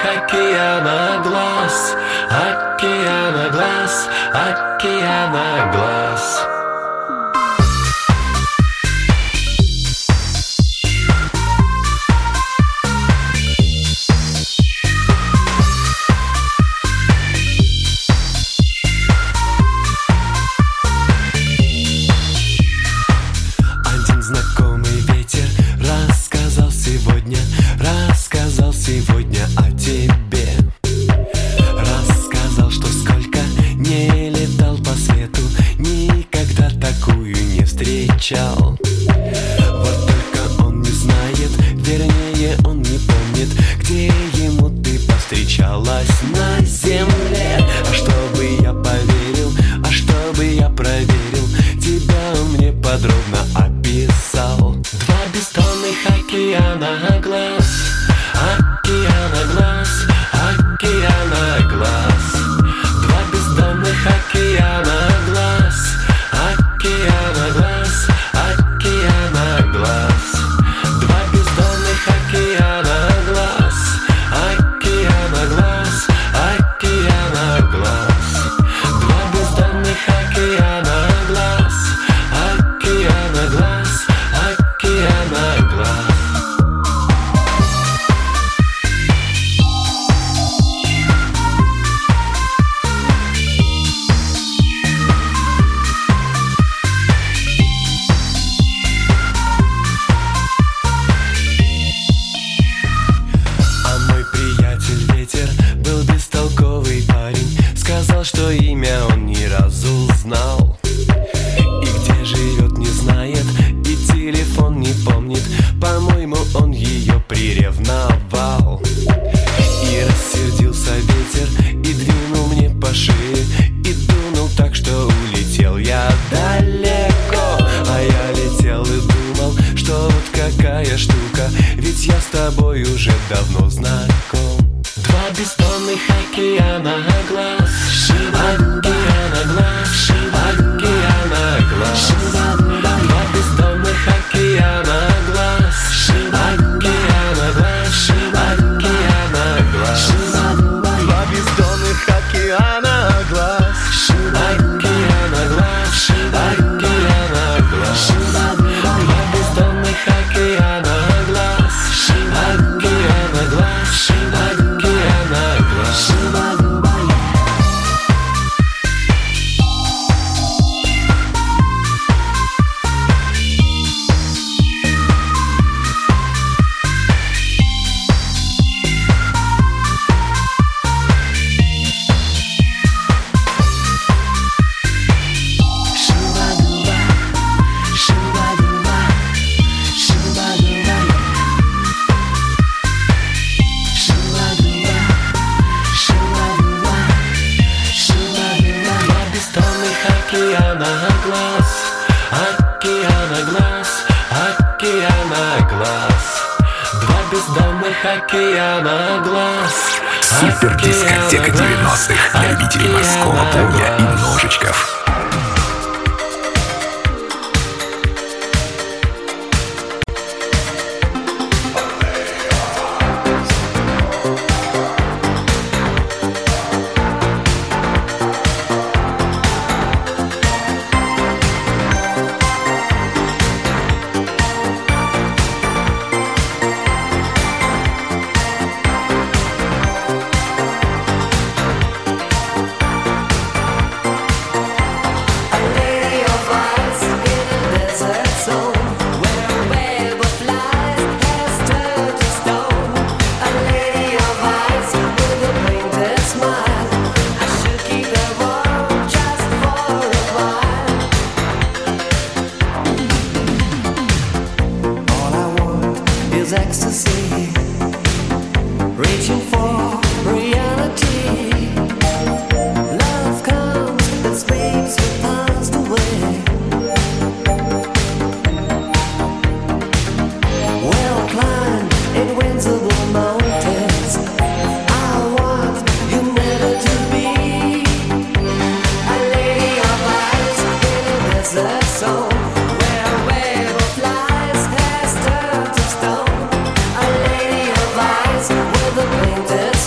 океана глаз, океана глаз, океана глаз. Один знакомый ветер рассказал сегодня о тебе. Рассказал, что сколько не летал по свету, никогда такую не встречал. Вот только он не знает, вернее он не помнит, где ему ты повстречалась на земле. А чтобы я поверил, а чтобы я проверил, тебя он мне подробно описал. Два бездонных океана глаз, океана глаз, океана глаз. Два бездонных океана глаз, океана глаз, океана глаз. Два бездонных океана глаз, океана глаз, океана глаз. Два бездонных океана глаз, океана глаз, океана глаз. Был бестолковый парень, сказал, что имя он ни разу знал. И где живет, не знает, и телефон не помнит. По-моему, он ее приревновал. И рассердился ветер, и двинул мне по шее, и дунул так, что улетел я далеко. А я летел и думал, что вот какая штука, ведь я с тобой уже давно знаком. Два бездонных океана глаз, океана глаз, океана глаз. Два бездонных океана глаз, океана глаз, океана глаз. Два бездонных океана глаз, океана глаз, океана глаз. Два бездонных океана глаз, океана глаз, океана глаз. Океана глаз, океана глаз, океана глаз. Два бездонных океана глаз. Супер-дискотека 90-х для любителей морского плавания и ножичков. Ecstasy, reaching for reality. Love comes and sweeps your past away. Well climbed invincible mountains. I want you never to be a lady of ice in a desert zone. With a painted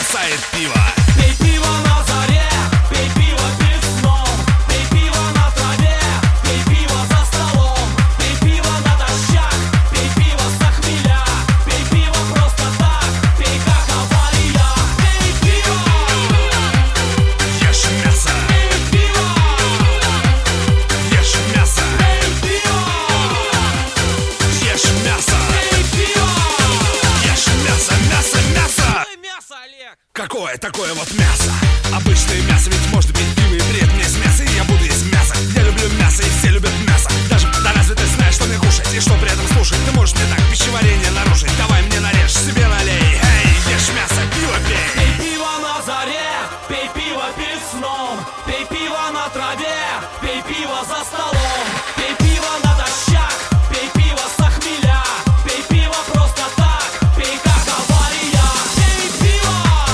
бросает пиво. Пей пиво на заре, пей пиво перед сном, пей пиво на траве, пей пиво за столом, пей пиво натощак, пей пиво с хмеля, пей пиво просто так, пей как авария. Пей пиво, Ешь мясо, пей пиво, ешь мясо, пей пиво, ешь мясо, пей пиво. ешь мясо, мясо, мясо. Какое мясо, Олег? Какое такое вот мясо? Обычное мясо, ведь может быть пиво и при этом есть мясо, и я буду есть мясо. Я люблю мясо, и все любят мясо. Даже да разве ты знаешь, что мне кушать и что при этом слушать? Ты можешь мне так пищеварение нарушить. Давай мне нарежь, себе налей. Эй, ешь мясо, пиво пей. Пей пиво на заре, пей пиво перед сном, пей пиво на траве, пей пиво за столом, пей пиво натощак, пей пиво с хмеля, пей пиво просто так, пей как авария. Пей пиво,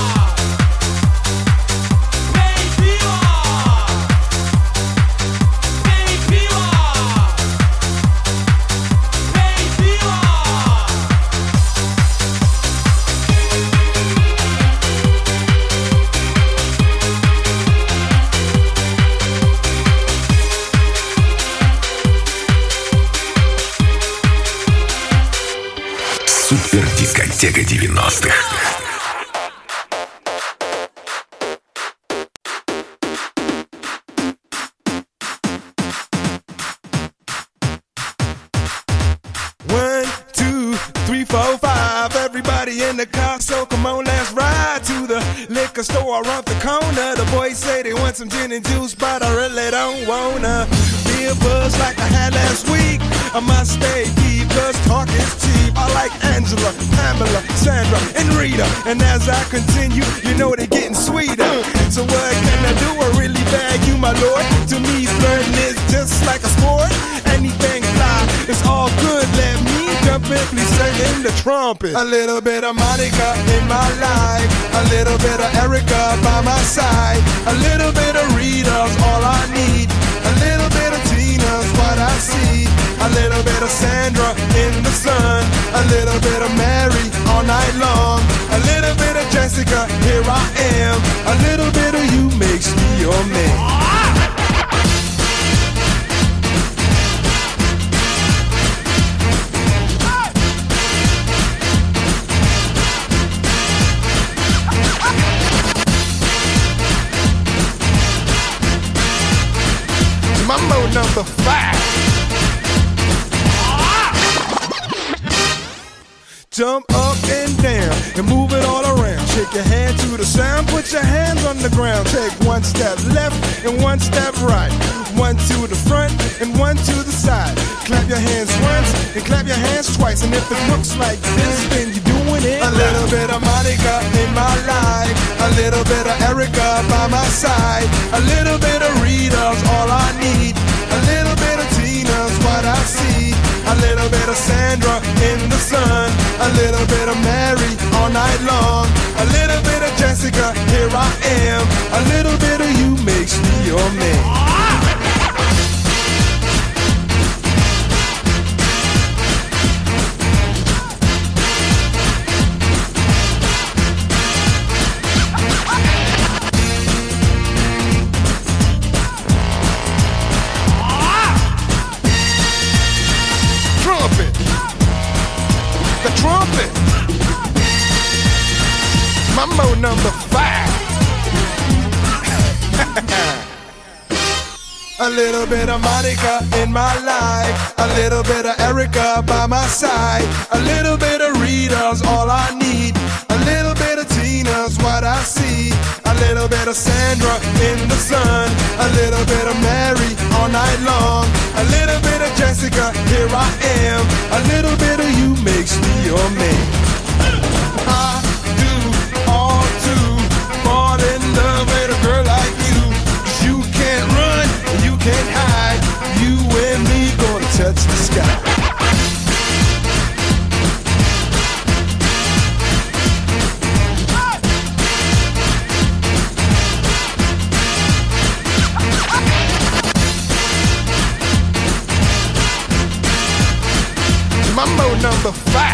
пей пиво, пей пиво, пей пиво. Супер дискотека 90-х. One, two, three, four, five. Everybody in the car, so come on, let's ride to the liquor store around the corner. The boys say they want some gin and juice, but I really don't wanna be a buzz like I had last week. I must stay deep, cause talk is cheap. I like Angela, Pamela, Sandra, and Rita. And as I continue, you know they're getting sweeter. So what can I do? I really bag you, my lord. To me, flirting is just like a sport. Anything fly, it's all good. Let me jump in, please sing in the trumpet. A little bit of Monica in my life, a little bit of Erica by my side, a little bit of Rita's all I need, a little bit of Tina's what I see, a little bit of Sandra in the sun, a little bit of Mary all night long, a little bit of Jessica, here I am, a little bit of you makes me your man. Mambo number 5. Jump up and down and move it all around. Shake your hand to the sound, put your hands on the ground. Take one step left and one step right. One to the front and one to the side. Clap your hands once and clap your hands twice. And if it looks like this, then you're doing it. A little bit of Monica in my life, a little bit of Erica by my side, a little bit of Rita's all I need, a little bit of Tina's what I see, a little bit of Sandra in the sun, a little bit of Mary all night long, a little bit of Jessica, here I am, a little bit of you makes me your man. Trumpet. Mambo number 5. A little bit of Monica in my life, a little bit of Erica by my side, a little bit of Rita's all I need, a little bit of Tina's what I see, a little bit of Sandra in the sun, a little bit of Mary all night long, a little bit of Jessica, here I am, a little bit of you makes me your man. I do all to fall in love with a girl like you. 'Cause you can't run, and you can't hide. You and me gonna touch the sky. Mambo number 5.